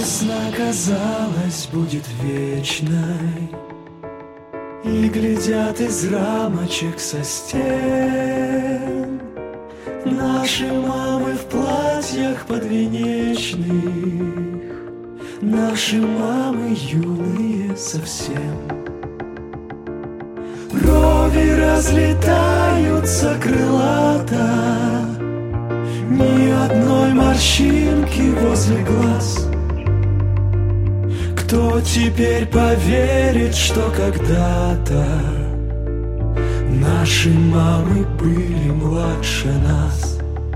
Весна, казалось, будет вечной, и глядят из рамочек со стен наши мамы в платьях подвенечных, наши мамы юные совсем. Брови разлетаются крылато, ни одной морщинки возле глаз. Кто теперь поверит, что когда-то наши мамы были младше нас?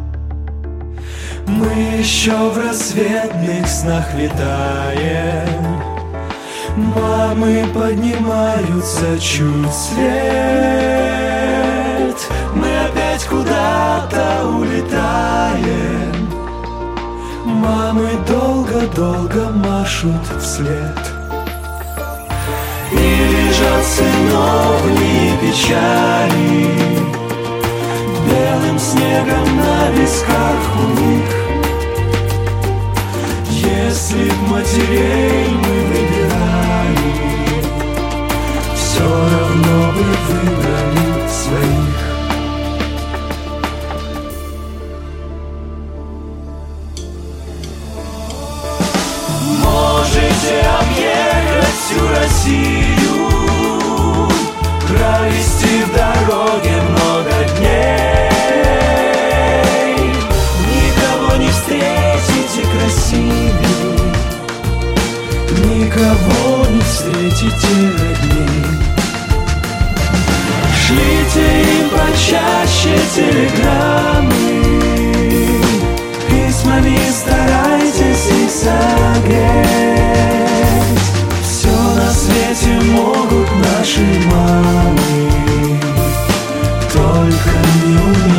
Мы еще в рассветных снах витаем, мамы поднимаются чуть свет. Мы опять куда-то улетаем, мамы долго-долго машут вслед. И лежат сыновние печали белым снегом на висках у них. Если б матерей мы выбирали, все равно бы выбрали своих. Можете объехать всю Россию, провести в дороге много дней. Никого не встретите красивее, никого не встретите родней. Шлите им почаще телеграммы, письмами старайтесь их согреть. Все на свете могут наши мамы, только не умеют.